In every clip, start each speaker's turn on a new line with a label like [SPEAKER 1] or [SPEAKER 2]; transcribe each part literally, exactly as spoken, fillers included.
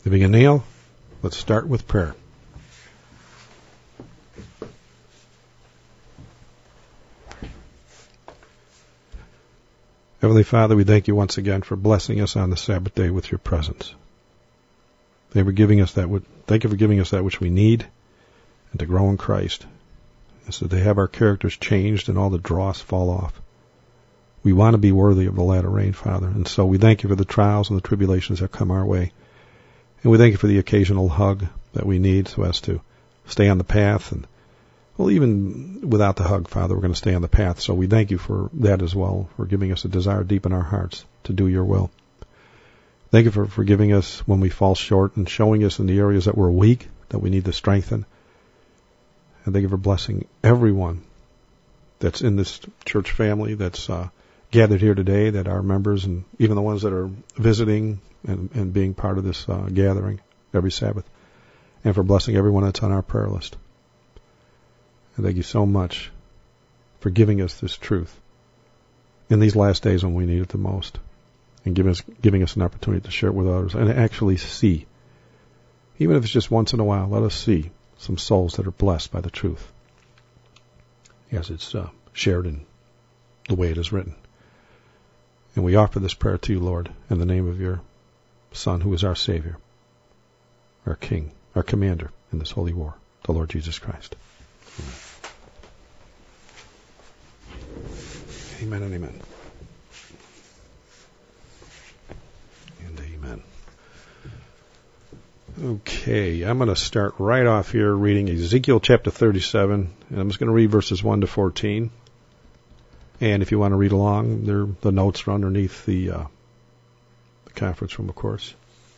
[SPEAKER 1] To begin, Neil, let's start with prayer. Heavenly Father, we thank you once again for blessing us on the Sabbath day with your presence. Thank you for giving us that. Thank you for giving us that which we need, and to grow in Christ, and so to have our characters changed and all the dross fall off. We want to be worthy of the latter rain, Father, and so we thank you for the trials and the tribulations that come our way. And we thank you for the occasional hug that we need so as to stay on the path. And, well, even without the hug, Father, we're going to stay on the path. So we thank you for that as well, for giving us a desire deep in our hearts to do your will. Thank you for forgiving us when we fall short and showing us in the areas that we're weak, that we need to strengthen. And thank you for blessing everyone that's in this church family that's uh, gathered here today, that are members, and even the ones that are visiting and, and being part of this uh, gathering every Sabbath, and for blessing everyone that's on our prayer list. And thank you so much for giving us this truth in these last days when we need it the most, and giving us, giving us an opportunity to share it with others and actually see, even if it's just once in a while, let us see some souls that are blessed by the truth as it's uh, shared in the way it is written. And we offer this prayer to you, Lord, in the name of your Son, who is our Savior, our King, our Commander in this holy war, the Lord Jesus Christ. Amen. Amen and amen. And amen. Okay, I'm going to start right off here reading Ezekiel chapter thirty-seven, and I'm just going to read verses one to fourteen. And if you want to read along, there the notes are underneath the uh, the conference room, of course.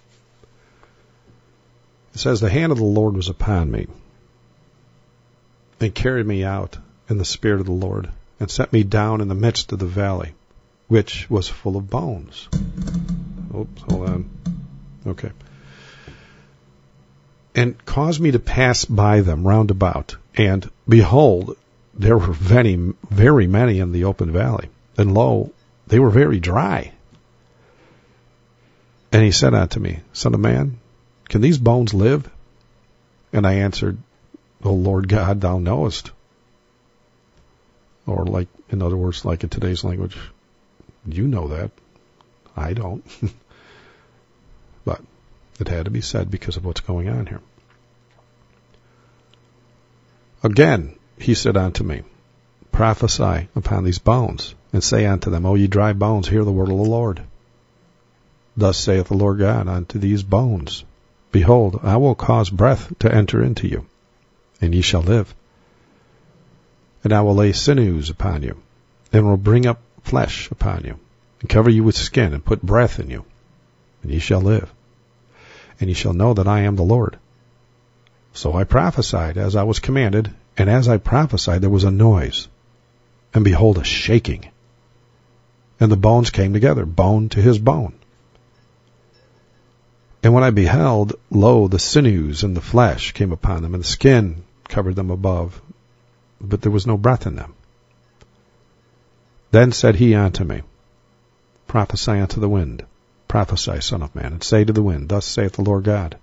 [SPEAKER 1] It says, "The hand of the Lord was upon me, and carried me out in the spirit of the Lord, and set me down in the midst of the valley, which was full of bones." Oops, hold on. Okay. "And caused me to pass by them round about, and behold, there were very, very many in the open valley, and lo, they were very dry. And he said unto me, Son of man, can these bones live? And I answered, O Lord God, thou knowest. Or like, in other words, like in today's language, you know that. I don't. But it had to be said because of what's going on here. Again, he said unto me, Prophesy upon these bones, and say unto them, O ye dry bones, hear the word of the Lord. Thus saith the Lord God unto these bones, Behold, I will cause breath to enter into you, and ye shall live. And I will lay sinews upon you, and will bring up flesh upon you, and cover you with skin, and put breath in you, and ye shall live. And ye shall know that I am the Lord. So I prophesied as I was commanded, and as I prophesied there was a noise, and behold a shaking. And the bones came together, bone to his bone. And when I beheld, lo, the sinews and the flesh came upon them, and the skin covered them above, but there was no breath in them. Then said he unto me, Prophesy unto the wind, prophesy, son of man, and say to the wind, Thus saith the Lord God.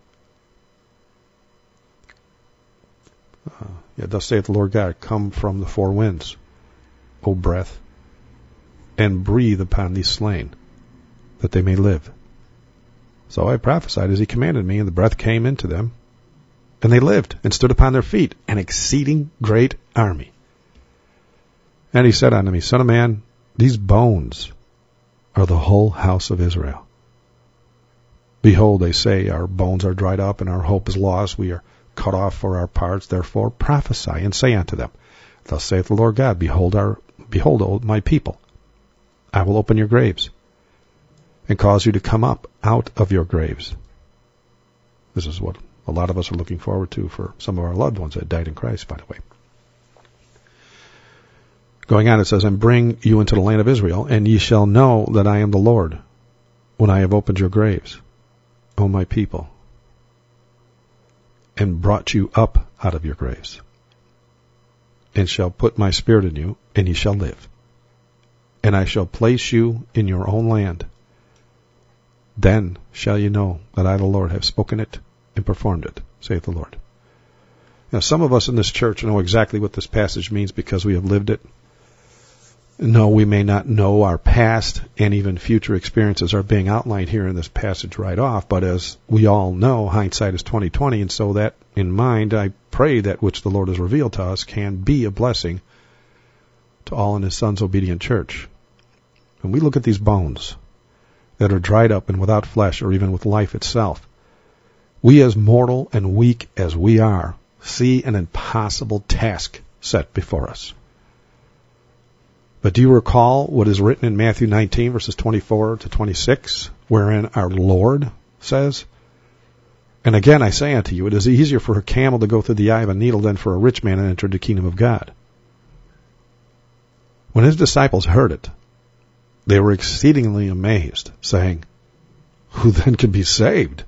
[SPEAKER 1] Uh, yeah, thus saith the Lord God, Come from the four winds, O breath, and breathe upon these slain, that they may live. So I prophesied as he commanded me, and the breath came into them, and they lived, and stood upon their feet, an exceeding great army. And he said unto me, Son of man, these bones are the whole house of Israel. Behold, they say, Our bones are dried up, and our hope is lost. We are cut off for our parts. Therefore prophesy, and say unto them, Thus saith the Lord God, Behold, our, behold, O my people, I will open your graves, and cause you to come up out of your graves. This is what a lot of us are looking forward to for some of our loved ones that died in Christ, by the way. Going on, it says, And bring you into the land of Israel, and ye shall know that I am the Lord, when I have opened your graves, O my people, and brought you up out of your graves, and shall put my spirit in you, and ye shall live. And I shall place you in your own land, then shall you know that I, the Lord, have spoken it and performed it, saith the Lord. Now, some of us in this church know exactly what this passage means because we have lived it. No, we may not know our past and even future experiences are being outlined here in this passage right off, but as we all know, hindsight is twenty twenty, and so that in mind, I pray that which the Lord has revealed to us can be a blessing to all in His Son's obedient church. When we look at these bones that are dried up and without flesh or even with life itself, we as mortal and weak as we are see an impossible task set before us. But do you recall what is written in Matthew nineteen, verses twenty-four to twenty-six, wherein our Lord says, "And again I say unto you, it is easier for a camel to go through the eye of a needle than for a rich man to enter the kingdom of God." When His disciples heard it, they were exceedingly amazed, saying, "Who then can be saved?"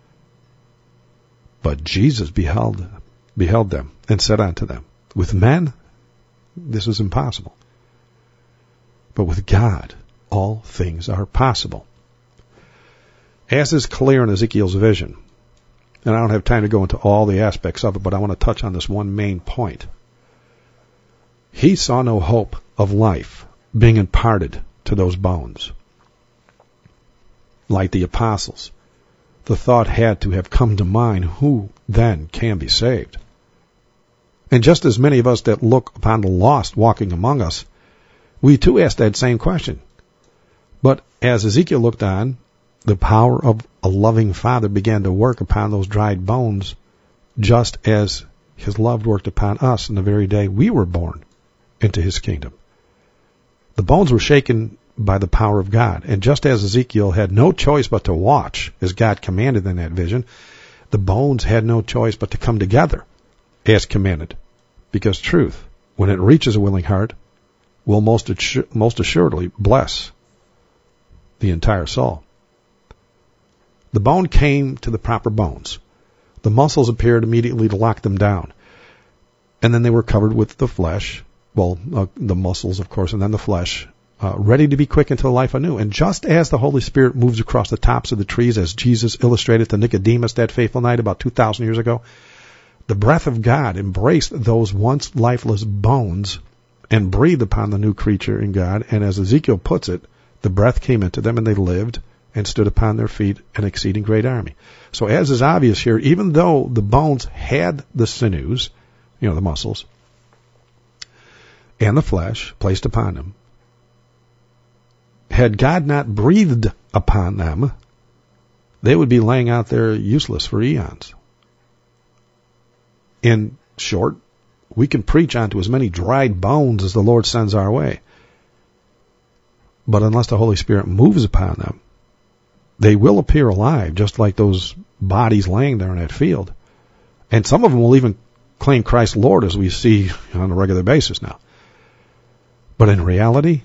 [SPEAKER 1] But Jesus beheld, beheld them and said unto them, "With men this is impossible, but with God all things are possible." As is clear in Ezekiel's vision, and I don't have time to go into all the aspects of it, but I want to touch on this one main point. He saw no hope of life being imparted to those bones. Like the apostles, the thought had to have come to mind, who then can be saved? And just as many of us that look upon the lost walking among us, we too ask that same question. But as Ezekiel looked on, the power of a loving Father began to work upon those dried bones, just as His love worked upon us in the very day we were born into His kingdom. The bones were shaken by the power of God, and just as Ezekiel had no choice but to watch, as God commanded in that vision, the bones had no choice but to come together as commanded, because truth, when it reaches a willing heart, will most, assur- most assuredly bless the entire soul. The bone came to the proper bones. The muscles appeared immediately to lock them down. And then they were covered with the flesh, well, uh, the muscles, of course, and then the flesh, uh, ready to be quickened to life anew. And just as the Holy Spirit moves across the tops of the trees, as Jesus illustrated to Nicodemus that fateful night about two thousand years ago, the breath of God embraced those once lifeless bones and breathed upon the new creature in God. And as Ezekiel puts it, the breath came into them and they lived and stood upon their feet, an exceeding great army. So as is obvious here, even though the bones had the sinews, you know, the muscles, and the flesh placed upon them, had God not breathed upon them, they would be laying out there useless for eons. In short, we can preach onto as many dried bones as the Lord sends our way. But unless the Holy Spirit moves upon them, they will appear alive, just like those bodies laying there in that field. And some of them will even claim Christ Lord, as we see on a regular basis now. But in reality,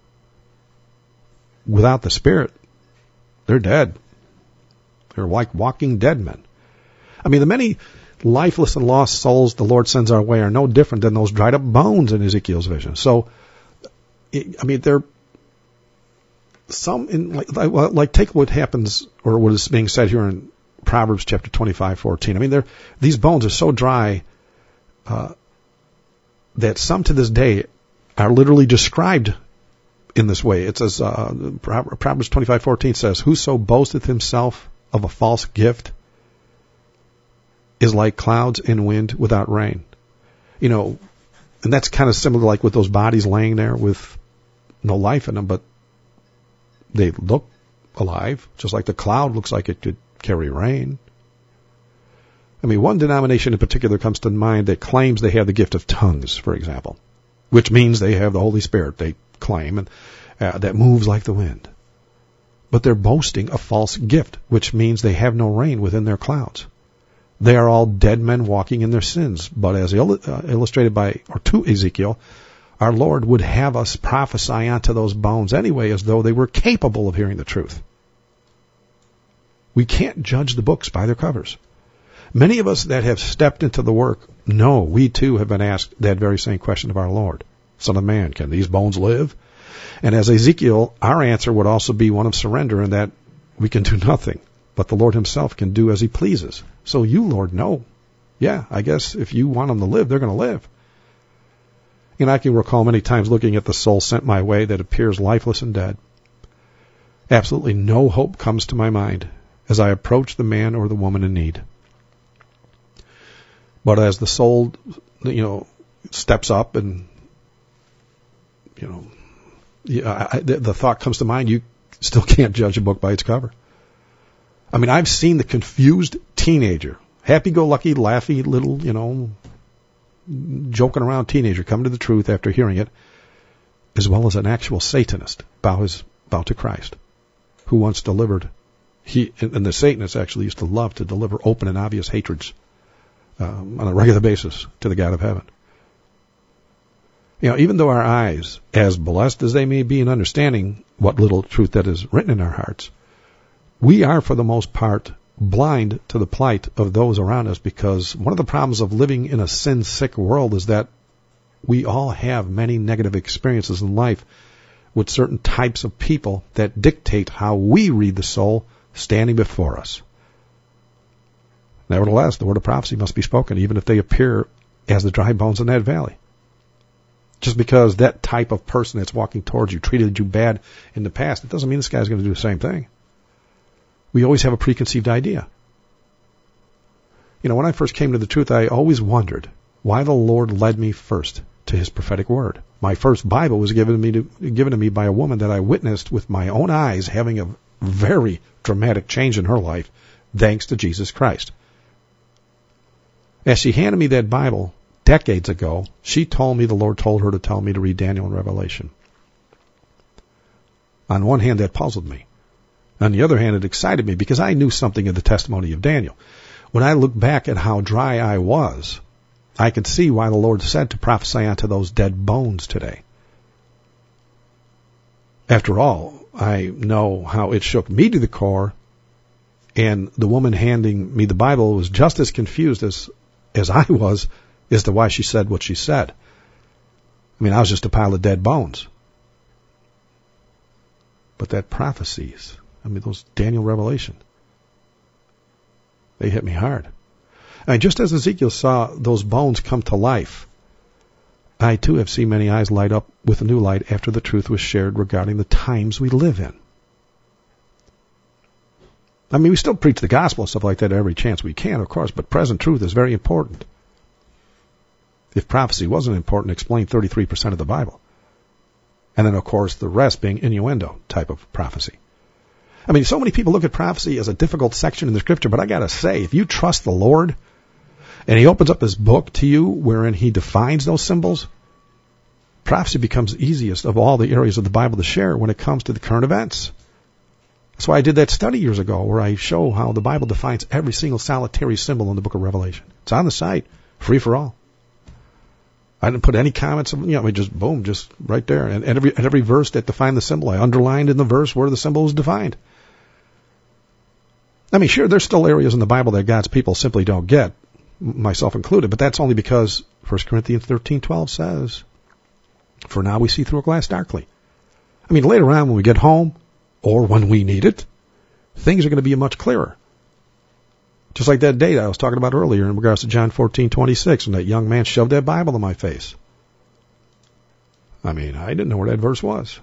[SPEAKER 1] without the Spirit, they're dead. They're like walking dead men. I mean, the many lifeless and lost souls the Lord sends our way are no different than those dried up bones in Ezekiel's vision. So, I mean, they're some in like, like take what happens or what is being said here in Proverbs chapter twenty-five, fourteen. I mean, they're these bones are so dry uh, that some to this day are literally described in this way. It says uh, Proverbs twenty-five, fourteen says, "Whoso boasteth himself of a false gift is like clouds in wind without rain." You know, and that's kind of similar like with those bodies laying there with no life in them, but they look alive, just like the cloud looks like it could carry rain. I mean, one denomination in particular comes to mind that claims they have the gift of tongues, for example, which means they have the Holy Spirit, they claim, and uh, that moves like the wind. But they're boasting a false gift, which means they have no rain within their clouds. They are all dead men walking in their sins. But as il- uh, illustrated by, or to Ezekiel, our Lord would have us prophesy onto those bones anyway, as though they were capable of hearing the truth. We can't judge the books by their covers. Many of us that have stepped into the work know we too have been asked that very same question of our Lord. Son of man, can these bones live? And as Ezekiel, our answer would also be one of surrender, in that we can do nothing, but the Lord himself can do as he pleases. So you, Lord, know. Yeah, I guess if you want them to live, they're going to live. And I can recall many times looking at the soul sent my way that appears lifeless and dead. Absolutely no hope comes to my mind as I approach the man or the woman in need. But as the soul, you know, steps up and, you know, yeah, I, the, the thought comes to mind, you still can't judge a book by its cover. I mean, I've seen the confused teenager, happy-go-lucky, laughy little, you know, joking around teenager come to the truth after hearing it, as well as an actual Satanist bow his bow to Christ, who once delivered, he and the Satanists actually used to love to deliver open and obvious hatreds um, on a regular basis to the God of heaven. You know, even though our eyes, as blessed as they may be in understanding what little truth that is written in our hearts, we are, for the most part, blind to the plight of those around us, because one of the problems of living in a sin-sick world is that we all have many negative experiences in life with certain types of people that dictate how we read the soul standing before us. Nevertheless, the word of prophecy must be spoken, even if they appear as the dry bones in that valley. Just because that type of person that's walking towards you treated you bad in the past, it doesn't mean this guy's going to do the same thing. We always have a preconceived idea. You know, when I first came to the truth, I always wondered why the Lord led me first to his prophetic word. My first Bible was given to me, to, given to me by a woman that I witnessed with my own eyes having a very dramatic change in her life, thanks to Jesus Christ. As she handed me that Bible decades ago, she told me the Lord told her to tell me to read Daniel and Revelation. On one hand, that puzzled me. On the other hand, it excited me because I knew something of the testimony of Daniel. When I look back at how dry I was, I could see why the Lord said to prophesy unto those dead bones today. After all, I know how it shook me to the core, and the woman handing me the Bible was just as confused as, as I was as to why she said what she said. I mean, I was just a pile of dead bones. But that prophecies, I mean, those Daniel Revelation, they hit me hard. And just as Ezekiel saw those bones come to life, I too have seen many eyes light up with a new light after the truth was shared regarding the times we live in. I mean, we still preach the gospel and stuff like that every chance we can, of course, but present truth is very important. If prophecy wasn't important, explain thirty-three percent of the Bible. And then, of course, the rest being innuendo type of prophecy. I mean, so many people look at prophecy as a difficult section in the Scripture, but I got to say, if you trust the Lord, and he opens up this book to you wherein he defines those symbols, prophecy becomes the easiest of all the areas of the Bible to share when it comes to the current events. That's why I did that study years ago where I show how the Bible defines every single solitary symbol in the book of Revelation. It's on the site, free for all. I didn't put any comments, you know, I mean, just boom, just right there. And, and every and every verse that defined the symbol, I underlined in the verse where the symbol was defined. I mean, sure, there's still areas in the Bible that God's people simply don't get, myself included, but that's only because First Corinthians thirteen twelve says, "For now we see through a glass darkly." I mean, later on when we get home, or when we need it, things are going to be much clearer. Just like that day that I was talking about earlier in regards to John fourteen twenty-six, when that young man shoved that Bible in my face. I mean, I didn't know where that verse was.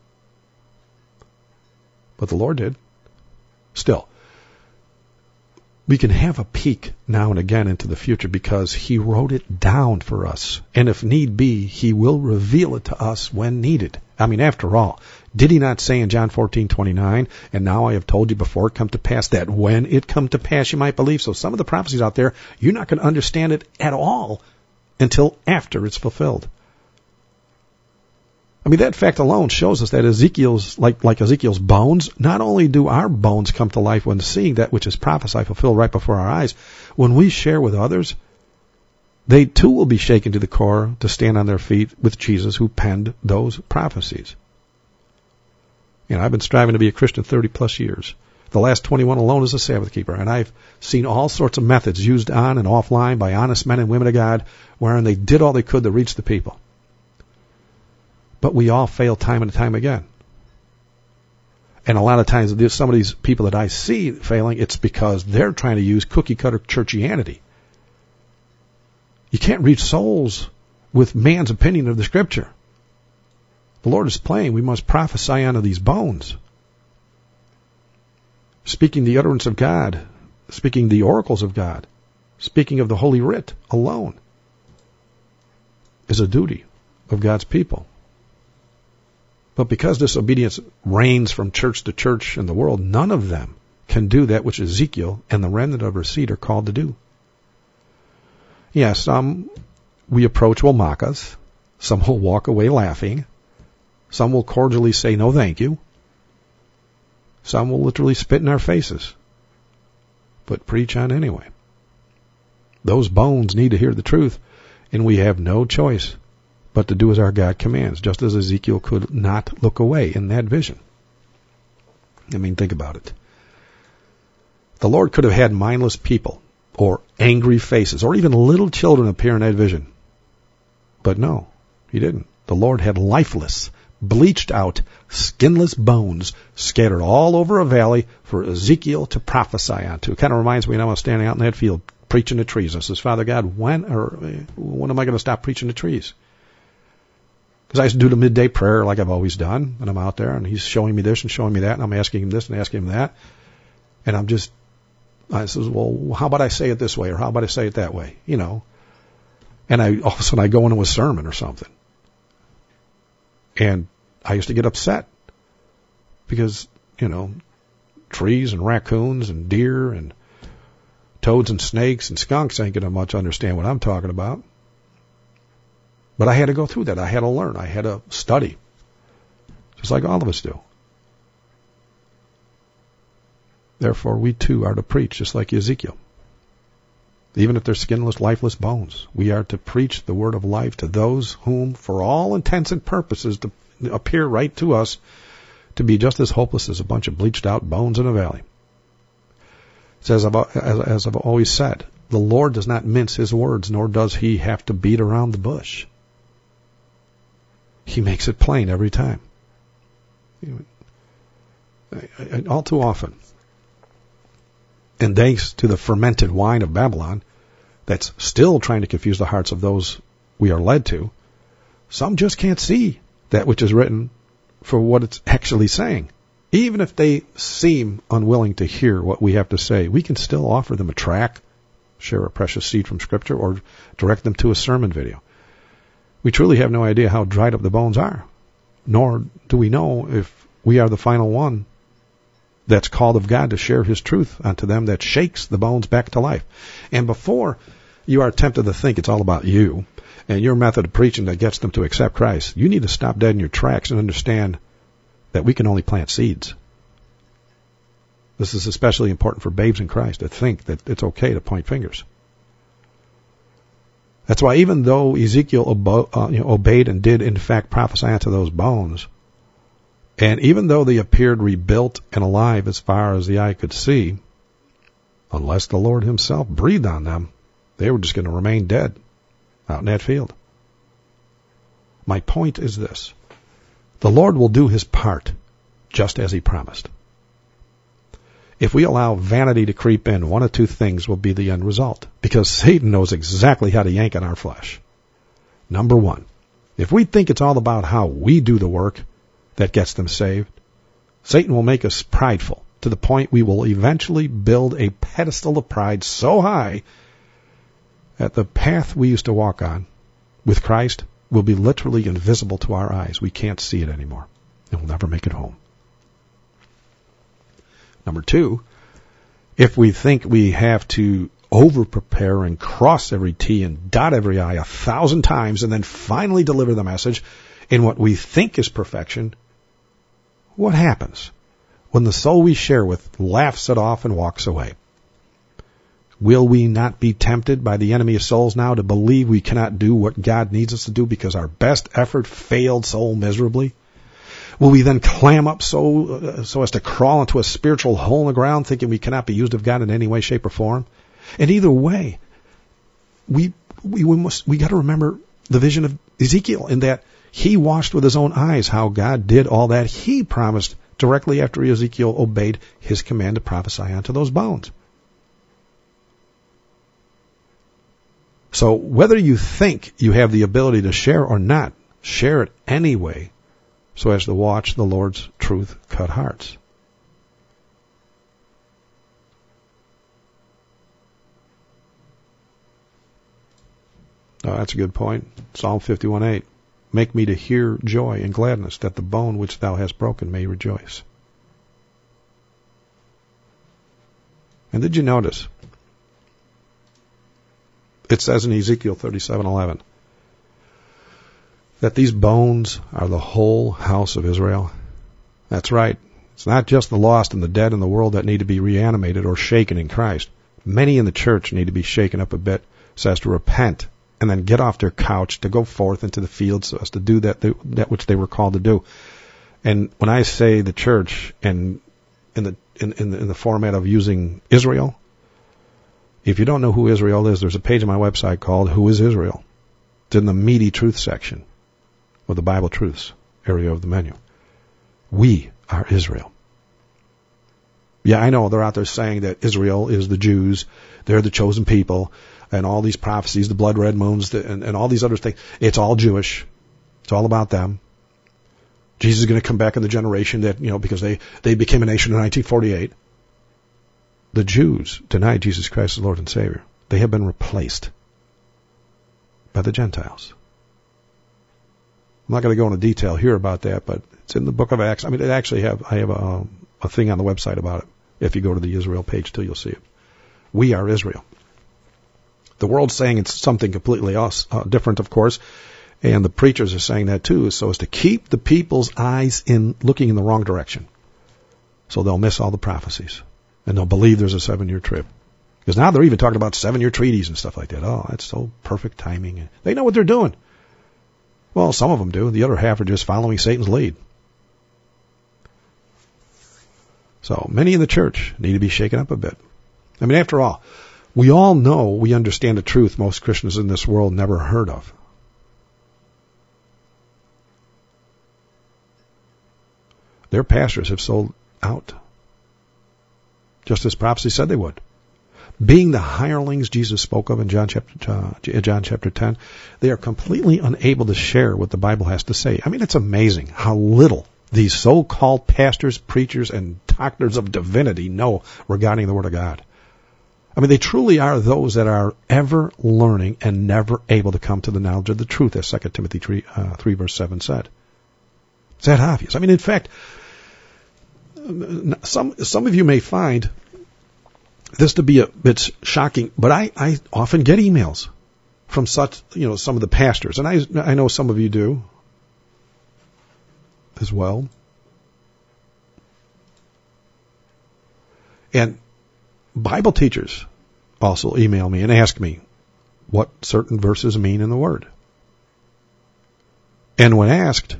[SPEAKER 1] But the Lord did. Still, we can have a peek now and again into the future because he wrote it down for us. And if need be, he will reveal it to us when needed. I mean, after all, did he not say in John fourteen twenty-nine, "And now I have told you before it come to pass, that when it come to pass you might believe"? So some of the prophecies out there, you're not going to understand it at all until after it's fulfilled. I mean, that fact alone shows us that Ezekiel's, like, like Ezekiel's bones, not only do our bones come to life when seeing that which is prophesied fulfilled right before our eyes, when we share with others, they too will be shaken to the core to stand on their feet with Jesus who penned those prophecies. You know, I've been striving to be a Christian thirty plus years. The last twenty-one alone as a Sabbath keeper, and I've seen all sorts of methods used on and offline by honest men and women of God, wherein they did all they could to reach the people. But we all fail time and time again. And a lot of times, there's some of these people that I see failing, it's because they're trying to use cookie-cutter churchianity. You can't reach souls with man's opinion of the Scripture. The Lord is plain. We must prophesy unto these bones. Speaking the utterance of God, speaking the oracles of God, speaking of the Holy Writ alone is a duty of God's people. But because disobedience reigns from church to church in the world, none of them can do that which Ezekiel and the remnant of her seed are called to do. Yes, some we approach will mock us. Some will walk away laughing. Some will cordially say no thank you. Some will literally spit in our faces. But preach on anyway. Those bones need to hear the truth, and we have no choice but to do as our God commands, just as Ezekiel could not look away in that vision. I mean, think about it. The Lord could have had mindless people, or angry faces, or even little children appear in that vision. But no, he didn't. The Lord had lifeless, bleached out, skinless bones scattered all over a valley for Ezekiel to prophesy onto. It kind of reminds me when I was standing out in that field preaching to trees. I says, Father God, when or when am I going to stop preaching to trees? Because I used to do the midday prayer like I've always done, and I'm out there, and he's showing me this and showing me that, and I'm asking him this and asking him that, and I'm just, I says, well, how about I say it this way, or how about I say it that way, you know? And I all of a sudden I go into a sermon or something, and I used to get upset because, you know, trees and raccoons and deer and toads and snakes and skunks ain't gonna much understand what I'm talking about. But I had to go through that. I had to learn. I had to study. Just like all of us do. Therefore, we too are to preach, just like Ezekiel. Even if they're skinless, lifeless bones, we are to preach the word of life to those whom, for all intents and purposes, to appear right to us to be just as hopeless as a bunch of bleached out bones in a valley. It says, as I've always said, the Lord does not mince his words, nor does he have to beat around the bush. He makes it plain every time. All too often. And thanks to the fermented wine of Babylon, that's still trying to confuse the hearts of those we are led to, some just can't see that which is written for what it's actually saying. Even if they seem unwilling to hear what we have to say, we can still offer them a tract, share a precious seed from Scripture, or direct them to a sermon video. We truly have no idea how dried up the bones are, nor do we know if we are the final one that's called of God to share his truth unto them that shakes the bones back to life. And before you are tempted to think it's all about you and your method of preaching that gets them to accept Christ, you need to stop dead in your tracks and understand that we can only plant seeds. This is especially important for babes in Christ that think that it's okay to point fingers. That's why even though Ezekiel obo- uh, you know, obeyed and did in fact prophesy unto those bones, and even though they appeared rebuilt and alive as far as the eye could see, unless the Lord himself breathed on them, they were just going to remain dead out in that field. My point is this. The Lord will do his part just as he promised. If we allow vanity to creep in, one of two things will be the end result, because Satan knows exactly how to yank on our flesh. Number one, if we think it's all about how we do the work that gets them saved, Satan will make us prideful to the point we will eventually build a pedestal of pride so high that the path we used to walk on with Christ will be literally invisible to our eyes. We can't see it anymore, and we'll never make it home. Number two, if we think we have to over-prepare and cross every T and dot every I a thousand times and then finally deliver the message in what we think is perfection, what happens when the soul we share with laughs it off and walks away? Will we not be tempted by the enemy of souls now to believe we cannot do what God needs us to do because our best effort failed so miserably? Will we then clam up so uh, so as to crawl into a spiritual hole in the ground thinking we cannot be used of God in any way, shape, or form? And either way, we we, we must we got to remember the vision of Ezekiel in that he watched with his own eyes how God did all that he promised directly after Ezekiel obeyed his command to prophesy unto those bones. So whether you think you have the ability to share or not, share it anyway so as to watch the Lord's truth cut hearts. Oh, that's a good point. Psalm fifty-one eight. Make me to hear joy and gladness, that the bone which thou hast broken may rejoice. And did you notice? It says in Ezekiel thirty-seven eleven that these bones are the whole house of Israel. That's right. It's not just the lost and the dead in the world that need to be reanimated or shaken in Christ. Many in the church need to be shaken up a bit so as to repent and then get off their couch to go forth into the field so as to do that, that which they were called to do. And when I say the church and in the, in, in the, in the format of using Israel, if you don't know who Israel is, there's a page on my website called Who is Israel? It's in the meaty truth section, or the Bible truths area of the menu. We are Israel. Yeah, I know they're out there saying that Israel is the Jews, they're the chosen people, and all these prophecies, the blood red moons, and, and all these other things. It's all Jewish. It's all about them. Jesus is going to come back in the generation that, you know, because they, they became a nation in nineteen forty-eight. The Jews denied Jesus Christ as Lord and Savior. They have been replaced by the Gentiles. I'm not going to go into detail here about that, but it's in the book of Acts. I mean, it actually have, I have a, a thing on the website about it. If you go to the Israel page too, you'll see it. We are Israel. The world's saying it's something completely else, uh, different, of course, and the preachers are saying that too, so as to keep the people's eyes in looking in the wrong direction. So they'll miss all the prophecies, and they'll believe there's a seven-year trib. Because now they're even talking about seven-year treaties and stuff like that. Oh, that's so perfect timing. They know what they're doing. Well, some of them do. The other half are just following Satan's lead. So many in the church need to be shaken up a bit. I mean, after all, we all know, we understand the truth most Christians in this world never heard of. Their pastors have sold out, just as prophecy said they would. Being the hirelings Jesus spoke of in John chapter uh, John chapter ten, they are completely unable to share what the Bible has to say. I mean, it's amazing how little these so-called pastors, preachers, and doctors of divinity know regarding the Word of God. I mean, they truly are those that are ever learning and never able to come to the knowledge of the truth, as Second Timothy three, uh, three verse seven said. It's that obvious. I mean, in fact, some some of you may find this to be a bit shocking, but I, I often get emails from such, you know, some of the pastors, and I I know some of you do as well. And Bible teachers also email me and ask me what certain verses mean in the Word. And when asked,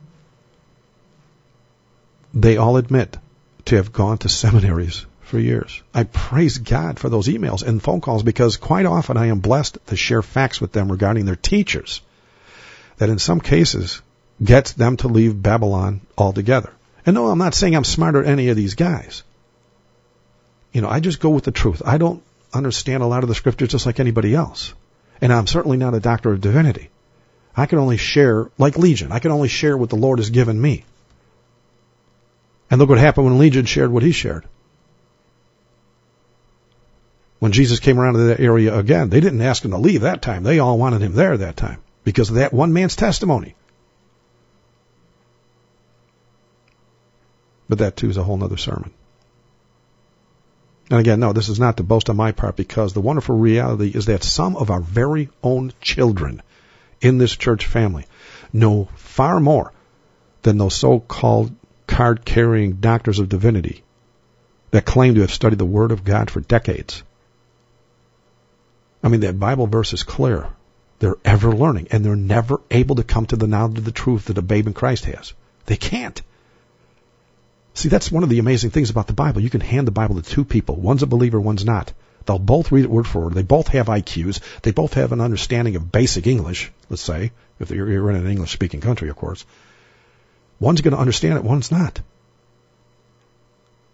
[SPEAKER 1] they all admit to have gone to seminaries for years. I praise God for those emails and phone calls, because quite often I am blessed to share facts with them regarding their teachers that in some cases gets them to leave Babylon altogether. And no, I'm not saying I'm smarter than any of these guys. You know, I just go with the truth. I don't understand a lot of the scriptures just like anybody else. And I'm certainly not a doctor of divinity. I can only share, like Legion, I can only share what the Lord has given me. And look what happened when Legion shared what he shared. When Jesus came around to that area again, they didn't ask him to leave that time. They all wanted him there that time because of that one man's testimony. But that too is a whole other sermon. And again, no, this is not to boast on my part, because the wonderful reality is that some of our very own children in this church family know far more than those so-called card-carrying doctors of divinity that claim to have studied the Word of God for decades. I mean, that Bible verse is clear. They're ever learning, and they're never able to come to the knowledge of the truth that a babe in Christ has. They can't. See, that's one of the amazing things about the Bible. You can hand the Bible to two people. One's a believer, one's not. They'll both read it word for word. They both have I Qs. They both have an understanding of basic English, let's say, if you're in an English-speaking country, of course. One's going to understand it, one's not.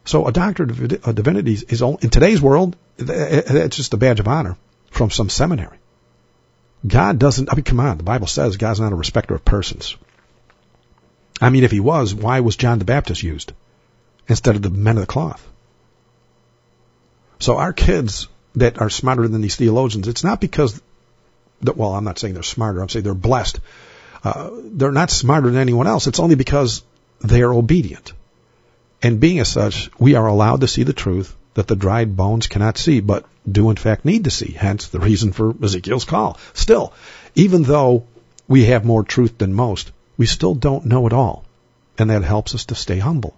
[SPEAKER 1] So a doctorate of divinity is only, in today's world, it's just a badge of honor from some seminary. God doesn't, I mean, come on, the Bible says God's not a respecter of persons. I mean, if he was, why was John the Baptist used instead of the men of the cloth? So our kids that are smarter than these theologians, it's not because, that, well, I'm not saying they're smarter, I'm saying they're blessed. Uh, they're not smarter than anyone else. It's only because they are obedient. And being as such, we are allowed to see the truth that the dried bones cannot see, but do in fact need to see. Hence the reason for Ezekiel's call. Still, even though we have more truth than most, we still don't know it all. And that helps us to stay humble.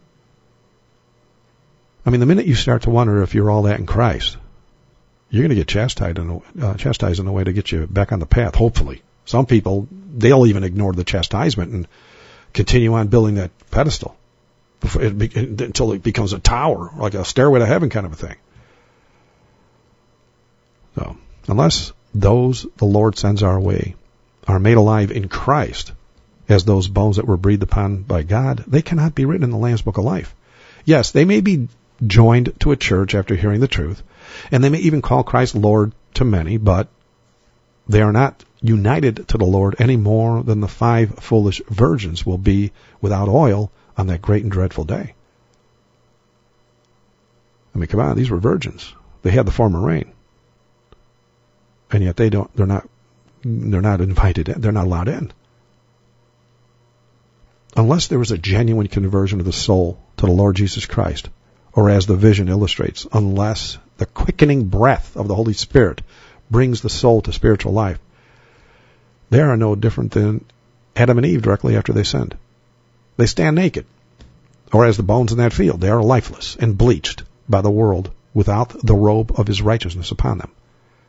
[SPEAKER 1] I mean, the minute you start to wonder if you're all that in Christ, you're going to get chastised in, a, uh, chastised in a way to get you back on the path, hopefully. Some people, they'll even ignore the chastisement and continue on building that pedestal before it be, until it becomes a tower, like a stairway to heaven kind of a thing. So, unless those the Lord sends our way are made alive in Christ as those bones that were breathed upon by God, they cannot be written in the Lamb's Book of Life. Yes, they may be joined to a church after hearing the truth, and they may even call Christ Lord to many, but they are not united to the Lord any more than the five foolish virgins will be without oil on that great and dreadful day. I mean, come on, these were virgins. They had the former rain. And yet they don't, they're not, they're not invited in. They're not allowed in. Unless there was a genuine conversion of the soul to the Lord Jesus Christ, or as the vision illustrates, unless the quickening breath of the Holy Spirit brings the soul to spiritual life, they are no different than Adam and Eve directly after they sinned. They stand naked, or as the bones in that field, they are lifeless and bleached by the world without the robe of his righteousness upon them.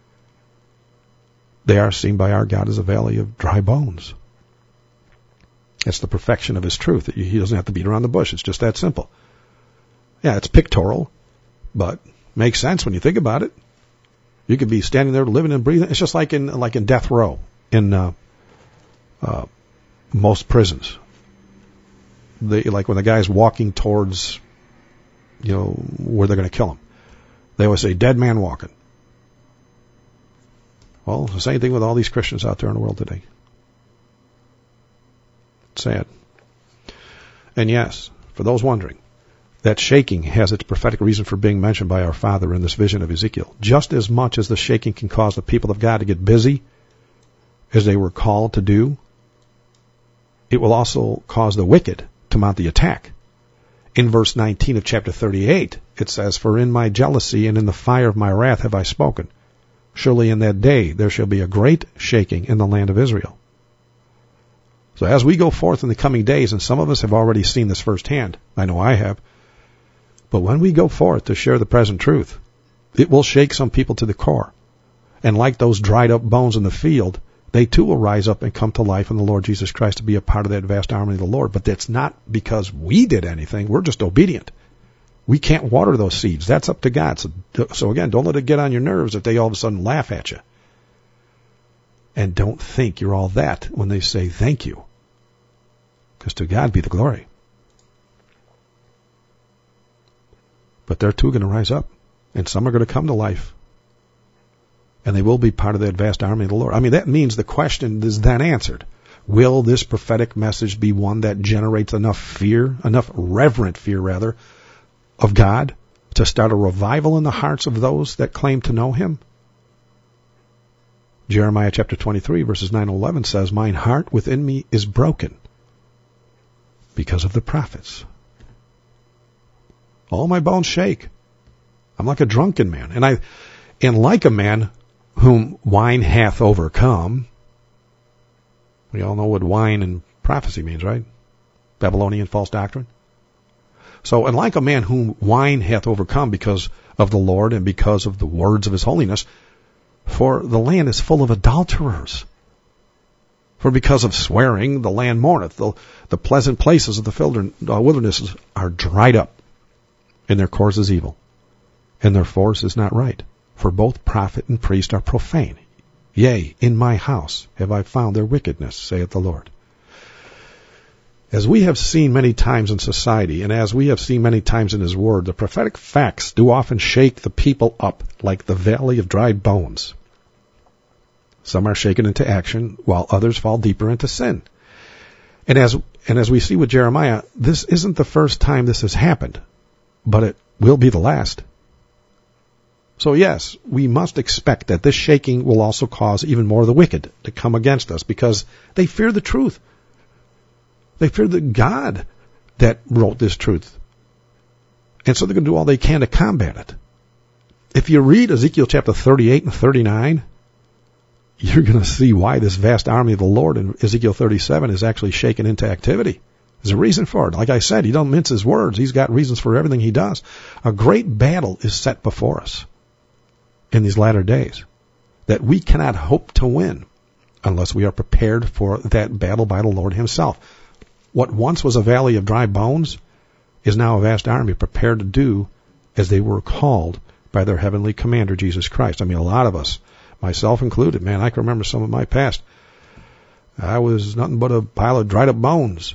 [SPEAKER 1] They are seen by our God as a valley of dry bones. It's the perfection of his truth. He doesn't have to beat around the bush. It's just that simple. Yeah, it's pictorial, but makes sense when you think about it. You could be standing there living and breathing. It's just like in like in death row in uh, uh, most prisons. They, like when the guy's walking towards, you know, where they're going to kill him, they always say, dead man walking. Well, it's the same thing with all these Christians out there in the world today. It's sad. And yes, for those wondering, that shaking has its prophetic reason for being mentioned by our Father in this vision of Ezekiel. Just as much as the shaking can cause the people of God to get busy, as they were called to do, it will also cause the wicked to mount the attack. In verse nineteen of chapter thirty-eight, it says, For in my jealousy and in the fire of my wrath have I spoken. Surely in that day there shall be a great shaking in the land of Israel. So as we go forth in the coming days, and some of us have already seen this firsthand, I know I have, but when we go forth to share the present truth, it will shake some people to the core. And like those dried up bones in the field, they too will rise up and come to life in the Lord Jesus Christ to be a part of that vast army of the Lord. But that's not because we did anything. We're just obedient. We can't water those seeds. That's up to God. So, so again, don't let it get on your nerves if they all of a sudden laugh at you. And don't think you're all that when they say thank you. Because to God be the glory. But they're too going to rise up. And some are going to come to life. And they will be part of that vast army of the Lord. I mean, that means the question is then answered. Will this prophetic message be one that generates enough fear, enough reverent fear, rather, of God to start a revival in the hearts of those that claim to know him? Jeremiah chapter twenty-three, verses nine and eleven says, Mine heart within me is broken because of the prophets. All my bones shake. I'm like a drunken man. And I, and like a man whom wine hath overcome. We all know what wine and prophecy means, right? Babylonian false doctrine. So, and like a man whom wine hath overcome because of the Lord and because of the words of his holiness, for the land is full of adulterers. For because of swearing, the land mourneth. The, the pleasant places of the wilderness are dried up, and their course is evil, and their force is not right. For both prophet and priest are profane. Yea, in my house have I found their wickedness, saith the Lord. As we have seen many times in society, and as we have seen many times in His Word, the prophetic facts do often shake the people up like the valley of dry bones. Some are shaken into action, while others fall deeper into sin. And as and as we see with Jeremiah, this isn't the first time this has happened, but it will be the last. So yes, we must expect that this shaking will also cause even more of the wicked to come against us, because they fear the truth. They fear the God that wrote this truth. And so they're going to do all they can to combat it. If you read Ezekiel chapter thirty-eight and thirty-nine, you're going to see why this vast army of the Lord in Ezekiel thirty-seven is actually shaken into activity. There's a reason for it. Like I said, He don't mince His words. He's got reasons for everything He does. A great battle is set before us in these latter days that we cannot hope to win unless we are prepared for that battle by the Lord Himself. What once was a valley of dry bones is now a vast army prepared to do as they were called by their heavenly commander, Jesus Christ. I mean, a lot of us, myself included, man, I can remember some of my past. I was nothing but a pile of dried up bones.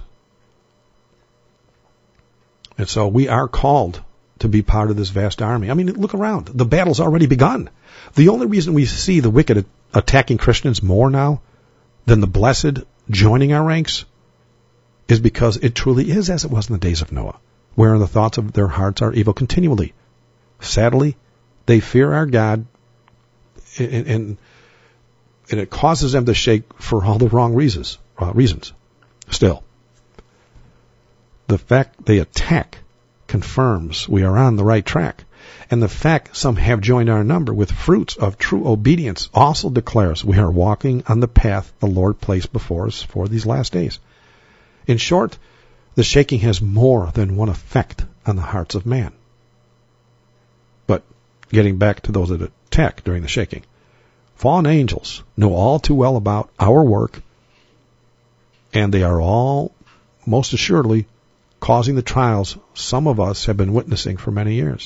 [SPEAKER 1] And so we are called to be part of this vast army. I mean, look around. The battle's already begun. The only reason we see the wicked attacking Christians more now than the blessed joining our ranks is because it truly is as it was in the days of Noah, wherein the thoughts of their hearts are evil continually. Sadly, they fear our God, and, and, and it causes them to shake for all the wrong reasons. Uh, reasons. Still, the fact they attack confirms we are on the right track. And the fact some have joined our number with fruits of true obedience also declares we are walking on the path the Lord placed before us for these last days. In short, the shaking has more than one effect on the hearts of man. But getting back to those that attack during the shaking, fallen angels know all too well about our work, and they are all most assuredly causing the trials some of us have been witnessing for many years.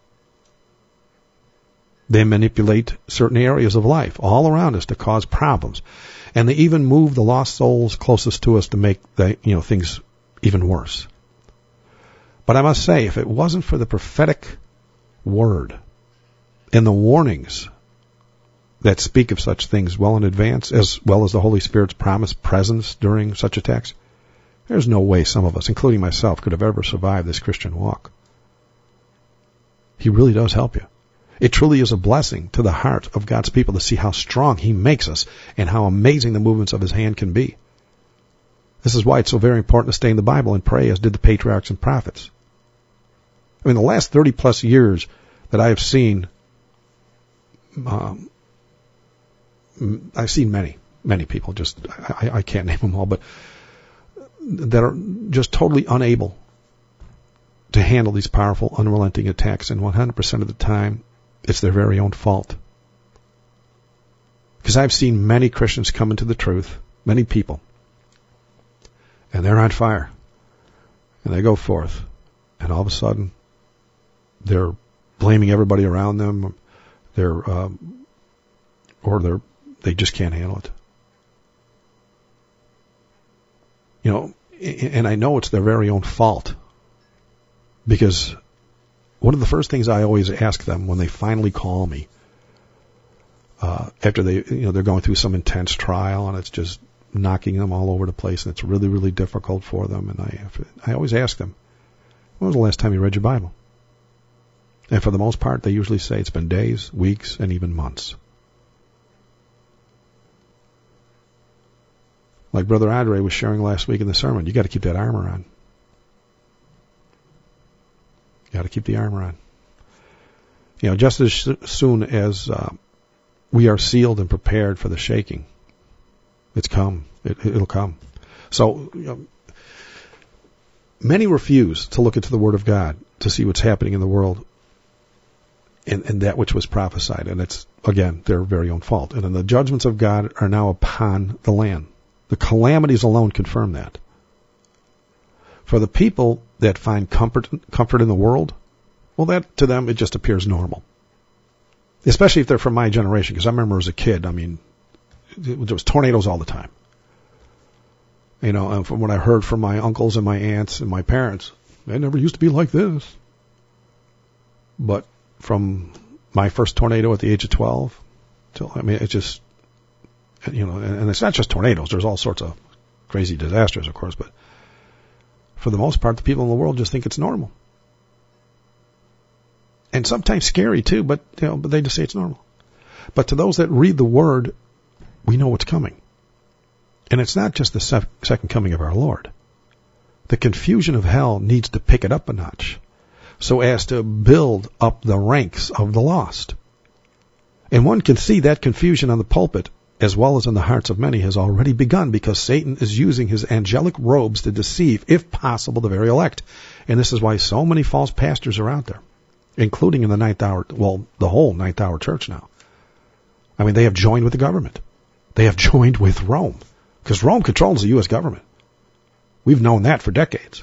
[SPEAKER 1] They manipulate certain areas of life all around us to cause problems. And they even move the lost souls closest to us to make the, you know, things even worse. But I must say, if it wasn't for the prophetic word and the warnings that speak of such things well in advance, as well as the Holy Spirit's promised presence during such attacks, there's no way some of us, including myself, could have ever survived this Christian walk. He really does help you. It truly is a blessing to the heart of God's people to see how strong He makes us and how amazing the movements of His hand can be. This is why it's so very important to stay in the Bible and pray as did the patriarchs and prophets. I mean, the last thirty plus years that I have seen, um, I've seen many, many people, just, I, I can't name them all, but that are just totally unable to handle these powerful, unrelenting attacks, and one hundred percent of the time, it's their very own fault. Because I've seen many Christians come into the truth, many people, and they're on fire. And they go forth, and all of a sudden, they're blaming everybody around them, they're, um, or they're, they just can't handle it. You know, and I know it's their very own fault. Because one of the first things I always ask them when they finally call me, uh, after they, you know, they're going through some intense trial and it's just knocking them all over the place and it's really, really difficult for them. And I, I always ask them, when was the last time you read your Bible? And for the most part, they usually say it's been days, weeks, and even months. Like Brother Andre was sharing last week in the sermon, you got to keep that armor on. Got to keep the armor on. You know, just as soon as uh, we are sealed and prepared for the shaking, it's come. It, it'll come. So, you know, many refuse to look into the Word of God to see what's happening in the world and, and that which was prophesied. And it's, again, their very own fault. And then the judgments of God are now upon the land. The calamities alone confirm that. For the people that find comfort comfort in the world, well, that to them, it just appears normal. Especially if they're from my generation, because I remember as a kid, I mean, there was tornadoes all the time. You know, and from what I heard from my uncles and my aunts and my parents, it never used to be like this. But from my first tornado at the age of twelve, till, I mean, it's just, you know, and it's not just tornadoes. There's all sorts of crazy disasters, of course, but for the most part, the people in the world just think it's normal. And sometimes scary too, but, you know, but they just say it's normal. But to those that read the Word, we know what's coming. And it's not just the sec- second coming of our Lord. The confusion of hell needs to pick it up a notch so as to build up the ranks of the lost. And one can see that confusion on the pulpit as well as in the hearts of many has already begun, because Satan is using his angelic robes to deceive, if possible, the very elect. And this is why so many false pastors are out there, including in the ninth hour, well, the whole ninth hour church now. I mean, they have joined with the government. They have joined with Rome, because Rome controls the U S government. We've known that for decades.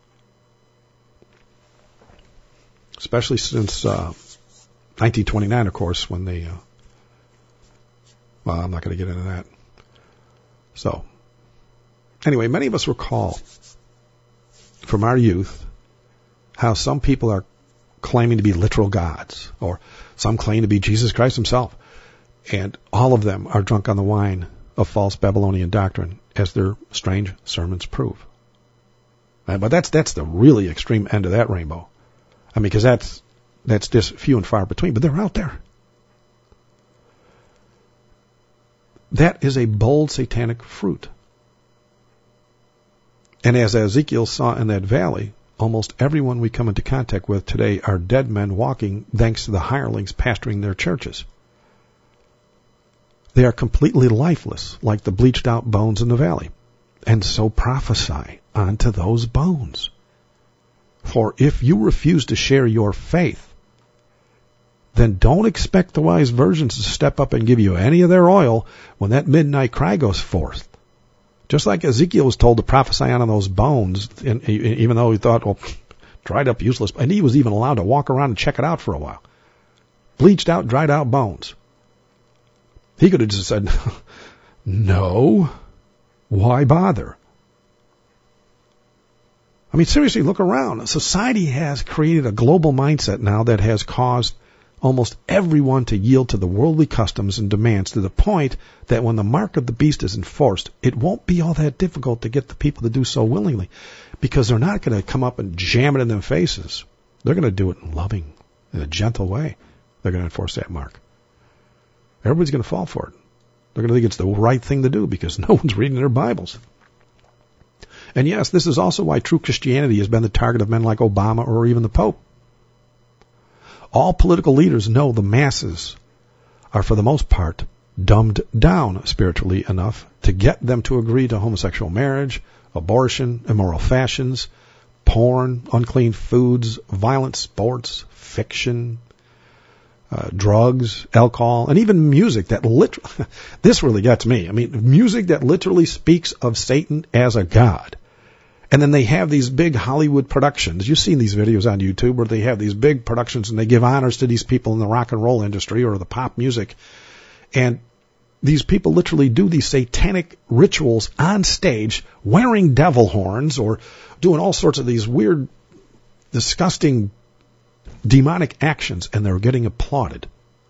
[SPEAKER 1] Especially since uh, nineteen twenty-nine, of course, when they... Uh, well, I'm not going to get into that. So, anyway, many of us recall from our youth how some people are claiming to be literal gods, or some claim to be Jesus Christ himself. And all of them are drunk on the wine of false Babylonian doctrine, as their strange sermons prove. Right? But that's that's the really extreme end of that rainbow. I mean, because that's that's just few and far between, but they're out there. That is a bold satanic fruit. And as Ezekiel saw in that valley, almost everyone we come into contact with today are dead men walking thanks to the hirelings pastoring their churches. They are completely lifeless, like the bleached out bones in the valley. And so prophesy unto those bones. For if you refuse to share your faith, then don't expect the wise virgins to step up and give you any of their oil when that midnight cry goes forth. Just like Ezekiel was told to prophesy on those bones, and even though he thought, well, dried up, useless, and he was even allowed to walk around and check it out for a while. Bleached out, dried out bones. He could have just said, no, why bother? I mean, seriously, look around. Society has created a global mindset now that has caused almost everyone to yield to the worldly customs and demands, to the point that when the mark of the beast is enforced, it won't be all that difficult to get the people to do so willingly, because they're not going to come up and jam it in their faces. They're going to do it in loving, in a gentle way. They're going to enforce that mark. Everybody's going to fall for it. They're going to think it's the right thing to do because no one's reading their Bibles. And yes, this is also why true Christianity has been the target of men like Obama or even the Pope. All political leaders know the masses are, for the most part, dumbed down spiritually enough to get them to agree to homosexual marriage, abortion, immoral fashions, porn, unclean foods, violent sports, fiction, uh, drugs, alcohol, and even music that literally, this really got to me. I mean, music that literally speaks of Satan as a god. And then they have these big Hollywood productions. You've seen these videos on YouTube where they have these big productions and they give honors to these people in the rock and roll industry or the pop music. And these people literally do these satanic rituals on stage, wearing devil horns or doing all sorts of these weird, disgusting, demonic actions, and they're getting applauded.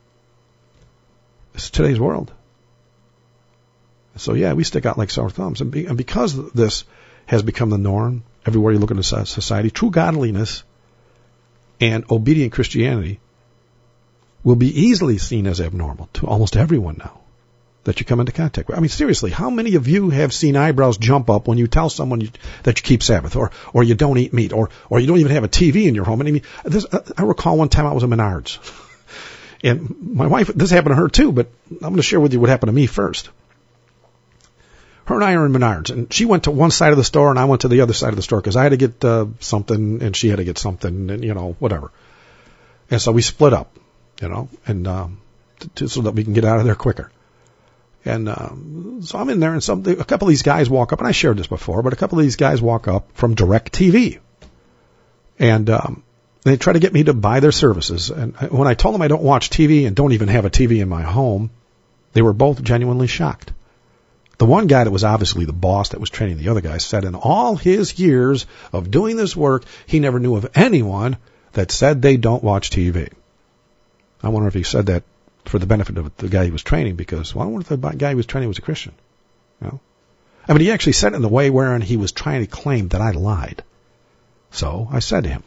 [SPEAKER 1] It's today's world. So yeah, we stick out like sore thumbs. And, be, and because of this has become the norm everywhere you look at society, true godliness and obedient Christianity will be easily seen as abnormal to almost everyone now that you come into contact with. I mean, seriously, how many of you have seen eyebrows jump up when you tell someone you, that you keep Sabbath, or or you don't eat meat, or or you don't even have a T V in your home? And I mean, this, I recall one time I was in Menards, and my wife, this happened to her too, but I'm going to share with you what happened to me first. Her and I are in Menards, and she went to one side of the store, and I went to the other side of the store because I had to get uh, something, and she had to get something, and, you know, whatever. And so we split up, you know, and um, to, so that we can get out of there quicker. And um, so I'm in there, and some a couple of these guys walk up, and I shared this before, but a couple of these guys walk up from DirecTV, and um, they try to get me to buy their services. And when I told them I don't watch T V and don't even have a T V in my home, they were both genuinely shocked. The one guy that was obviously the boss that was training the other guy said in all his years of doing this work, he never knew of anyone that said they don't watch T V. I wonder if he said that for the benefit of the guy he was training, because, well, I wonder if the guy he was training was a Christian. You know? I mean, he actually said it in the way wherein he was trying to claim that I lied. So I said to him,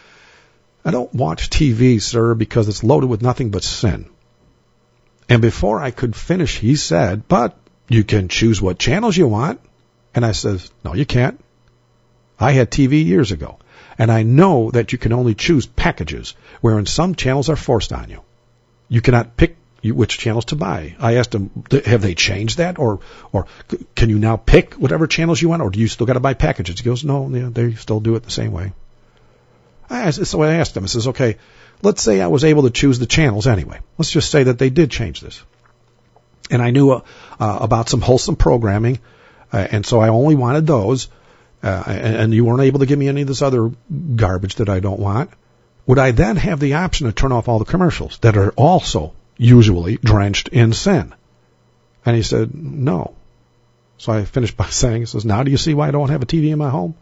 [SPEAKER 1] I don't watch T V, sir, because it's loaded with nothing but sin. And before I could finish, he said, but you can choose what channels you want. And I says, no, you can't. I had T V years ago, and I know that you can only choose packages, wherein some channels are forced on you. You cannot pick which channels to buy. I asked him, have they changed that? Or or can you now pick whatever channels you want, or do you still got to buy packages? He goes, no, yeah, they still do it the same way. I asked, so I asked him, I says, okay, let's say I was able to choose the channels anyway. Let's just say that they did change this. And I knew uh, uh, about some wholesome programming, uh, and so I only wanted those, uh, and, and you weren't able to give me any of this other garbage that I don't want. Would I then have the option to turn off all the commercials that are also usually drenched in sin? And he said, no. So I finished by saying, he says, now do you see why I don't have a T V in my home?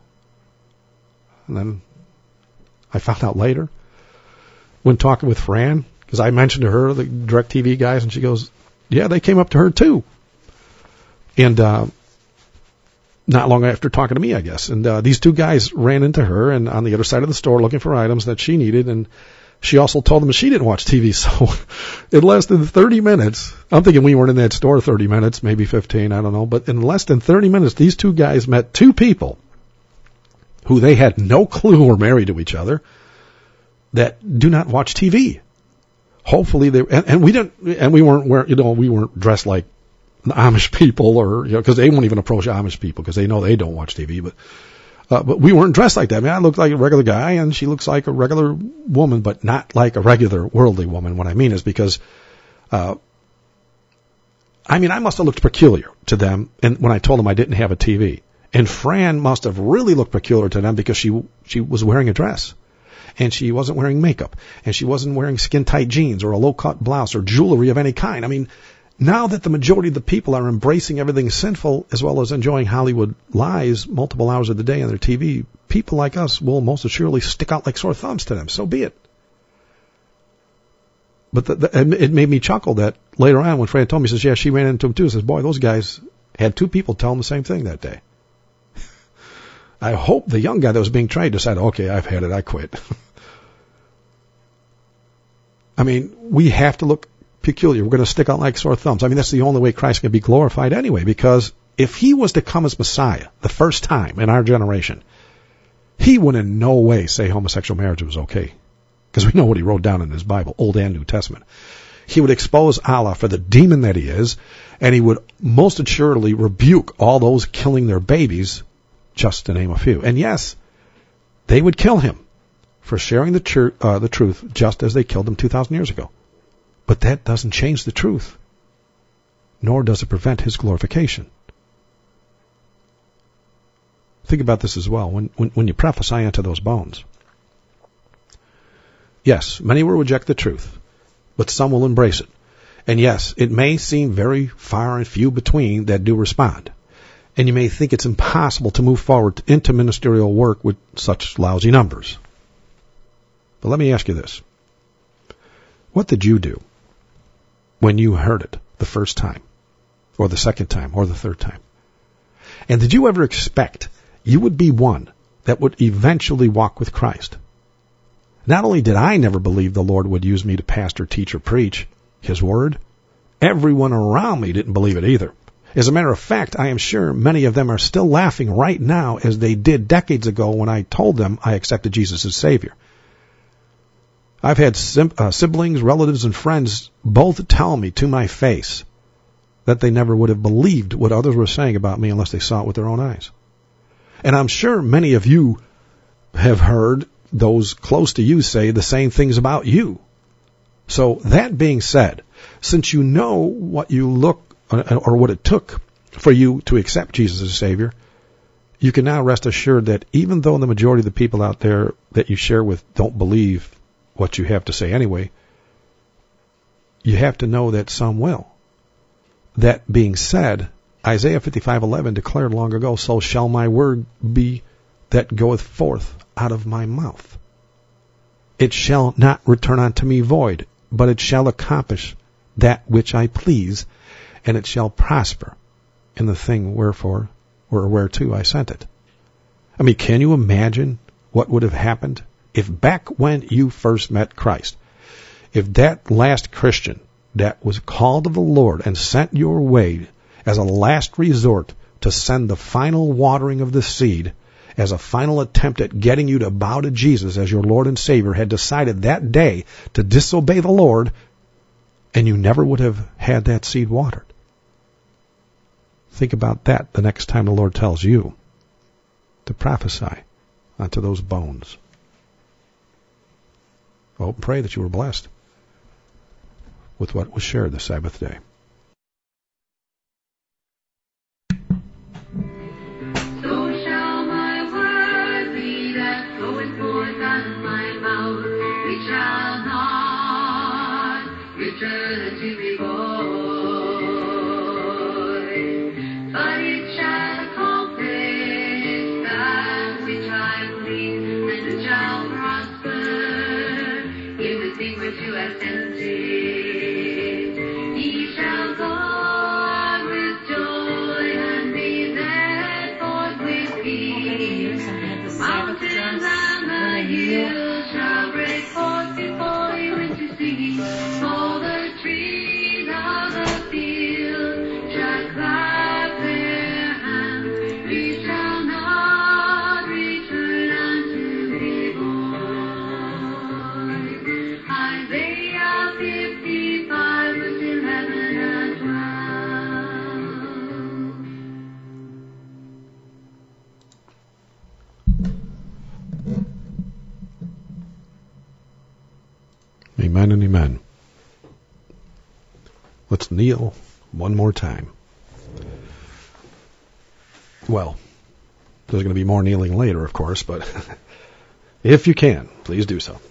[SPEAKER 1] And then I found out later, when talking with Fran, because I mentioned to her the DirecTV guys, and she goes, yeah, they came up to her too. And uh, not long after talking to me, I guess. And uh, these two guys ran into her and on the other side of the store looking for items that she needed. And she also told them she didn't watch T V. So in less than thirty minutes, I'm thinking we weren't in that store thirty minutes, maybe fifteen, I don't know. But in less than thirty minutes, these two guys met two people who they had no clue were married to each other that do not watch T V. Hopefully they, and, and we didn't, and we weren't, weren't, you know, we weren't dressed like Amish people, or, you know, because they won't even approach Amish people because they know they don't watch T V. But, uh, but we weren't dressed like that. I mean, I looked like a regular guy, and she looks like a regular woman, but not like a regular worldly woman. What I mean is because, uh, I mean, I must have looked peculiar to them, and when I told them I didn't have a T V, and Fran must have really looked peculiar to them because she she was wearing a dress. And she wasn't wearing makeup, and she wasn't wearing skin-tight jeans or a low-cut blouse or jewelry of any kind. I mean, now that the majority of the people are embracing everything sinful as well as enjoying Hollywood lies multiple hours of the day on their T V, people like us will most assuredly stick out like sore thumbs to them. So be it. But the, the, it made me chuckle that later on when Fran told me, he says, yeah, she ran into him too. He says, boy, those guys had two people tell them the same thing that day. I hope the young guy that was being trained decided, okay, I've had it, I quit. I mean, we have to look peculiar. We're going to stick out like sore thumbs. I mean, that's the only way Christ can be glorified anyway, because if he was to come as Messiah the first time in our generation, he would in no way say homosexual marriage was okay, because we know what he wrote down in his Bible, Old and New Testament. He would expose Allah for the demon that he is, and he would most assuredly rebuke all those killing their babies, just to name a few. And yes, they would kill him for sharing the, tr- uh, the truth, just as they killed him two thousand years ago. But that doesn't change the truth, nor does it prevent his glorification. Think about this as well. When, when, when you prophesy unto those bones, yes, many will reject the truth, but some will embrace it. And yes, it may seem very far and few between that do respond. And you may think it's impossible to move forward into ministerial work with such lousy numbers. But let me ask you this. What did you do when you heard it the first time, or the second time, or the third time? And did you ever expect you would be one that would eventually walk with Christ? Not only did I never believe the Lord would use me to pastor, teach, or preach his word, everyone around me didn't believe it either. As a matter of fact, I am sure many of them are still laughing right now as they did decades ago when I told them I accepted Jesus as Savior. I've had sim- uh, siblings, relatives, and friends both tell me to my face that they never would have believed what others were saying about me unless they saw it with their own eyes. And I'm sure many of you have heard those close to you say the same things about you. So that being said, since you know what you look or what it took for you to accept Jesus as Savior, you can now rest assured that even though the majority of the people out there that you share with don't believe what you have to say anyway, you have to know that some will. That being said, Isaiah fifty-five eleven declared long ago, so shall my word be that goeth forth out of my mouth. It shall not return unto me void, but it shall accomplish that which I please, and it shall prosper in the thing wherefore or whereto I sent it. I mean, can you imagine what would have happened if back when you first met Christ, if that last Christian that was called of the Lord and sent your way as a last resort to send the final watering of the seed, as a final attempt at getting you to bow to Jesus as your Lord and Savior, had decided that day to disobey the Lord, and you never would have had that seed watered. Think about that the next time the Lord tells you to prophesy unto those bones. I hope and pray that you were blessed with what was shared this Sabbath day. Amen and amen. Let's kneel one more time. Well, there's going to be more kneeling later, of course, but if you can, please do so.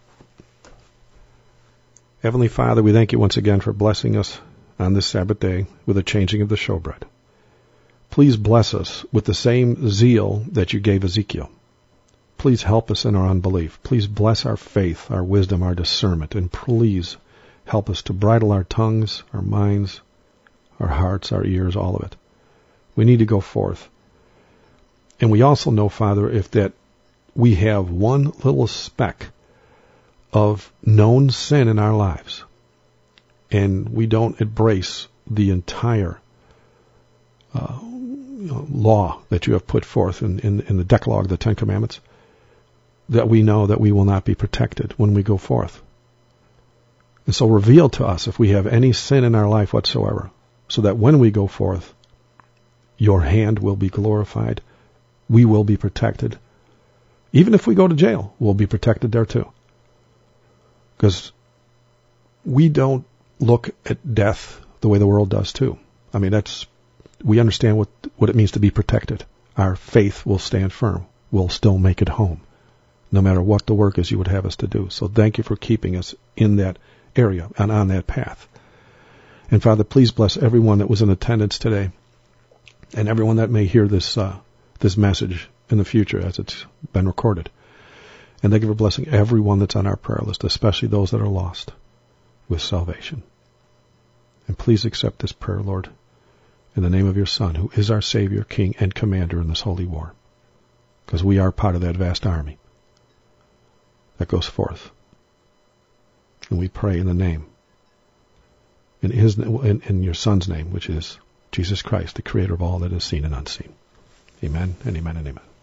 [SPEAKER 1] Heavenly Father, we thank you once again for blessing us on this Sabbath day with the changing of the showbread. Please bless us with the same zeal that you gave Ezekiel. Please help us in our unbelief. Please bless our faith, our wisdom, our discernment, and please help us to bridle our tongues, our minds, our hearts, our ears, all of it. We need to go forth. And we also know, Father, if that we have one little speck of known sin in our lives, and we don't embrace the entire uh, you know, law that you have put forth in, in, in the Decalogue, the Ten Commandments, that we know that we will not be protected when we go forth. And so reveal to us if we have any sin in our life whatsoever, so that when we go forth, your hand will be glorified, we will be protected. Even if we go to jail, we'll be protected there too. Because we don't look at death the way the world does too. I mean, that's, we understand what, what it means to be protected. Our faith will stand firm. We'll still make it home, no matter what the work is you would have us to do. So thank you for keeping us in that area and on that path. And Father, please bless everyone that was in attendance today and everyone that may hear this uh, this message in the future as it's been recorded. And thank you for blessing everyone that's on our prayer list, especially those that are lost, with salvation. And please accept this prayer, Lord, in the name of your Son, who is our Savior, King, and Commander in this holy war, because we are part of that vast army that goes forth. And we pray in the name, in his, in, in your Son's name, which is Jesus Christ, the Creator of all that is seen and unseen. Amen and amen and amen.